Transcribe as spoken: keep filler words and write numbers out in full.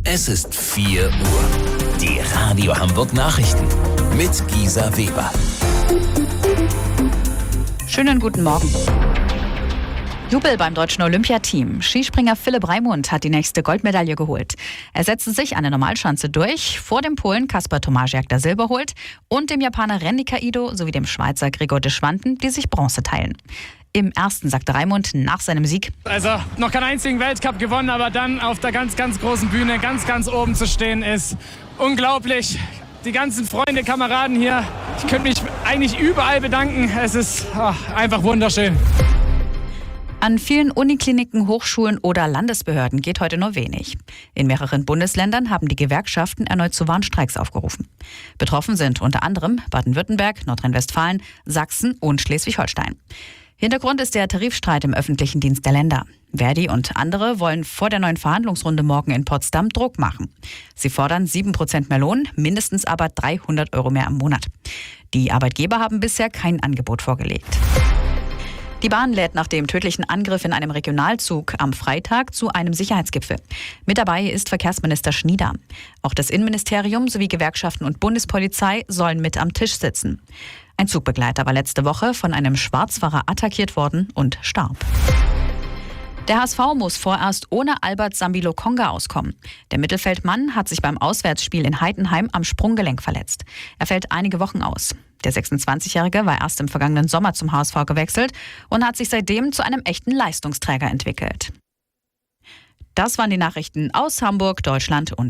Es ist vier Uhr. Die Radio Hamburg Nachrichten mit Gisa Weber. Schönen guten Morgen. Jubel beim deutschen Olympiateam. Skispringer Philipp Raimund hat die nächste Goldmedaille geholt. Er setzte sich eine Normalschanze durch, vor dem Polen Kasper Tomasiak, der Silber holt, und dem Japaner Renny Kaido sowie dem Schweizer Gregor de Schwanden, die sich Bronze teilen. Im ersten sagte Raimund nach seinem Sieg: Also noch keinen einzigen Weltcup gewonnen, aber dann auf der ganz, ganz großen Bühne ganz, ganz oben zu stehen, ist unglaublich. Die ganzen Freunde, Kameraden hier, ich könnte mich eigentlich überall bedanken. Es ist oh, einfach wunderschön. An vielen Unikliniken, Hochschulen oder Landesbehörden geht heute nur wenig. In mehreren Bundesländern haben die Gewerkschaften erneut zu Warnstreiks aufgerufen. Betroffen sind unter anderem Baden-Württemberg, Nordrhein-Westfalen, Sachsen und Schleswig-Holstein. Hintergrund ist der Tarifstreit im öffentlichen Dienst der Länder. Verdi und andere wollen vor der neuen Verhandlungsrunde morgen in Potsdam Druck machen. Sie fordern sieben Prozent mehr Lohn, mindestens aber dreihundert Euro mehr im Monat. Die Arbeitgeber haben bisher kein Angebot vorgelegt. Die Bahn lädt nach dem tödlichen Angriff in einem Regionalzug am Freitag zu einem Sicherheitsgipfel. Mit dabei ist Verkehrsminister Schnieder. Auch das Innenministerium sowie Gewerkschaften und Bundespolizei sollen mit am Tisch sitzen. Ein Zugbegleiter war letzte Woche von einem Schwarzfahrer attackiert worden und starb. Der H S V muss vorerst ohne Albert Sambi-Lokonga auskommen. Der Mittelfeldmann hat sich beim Auswärtsspiel in Heidenheim am Sprunggelenk verletzt. Er fällt einige Wochen aus. Der sechsundzwanzigjährige war erst im vergangenen Sommer zum H S V gewechselt und hat sich seitdem zu einem echten Leistungsträger entwickelt. Das waren die Nachrichten aus Hamburg, Deutschland und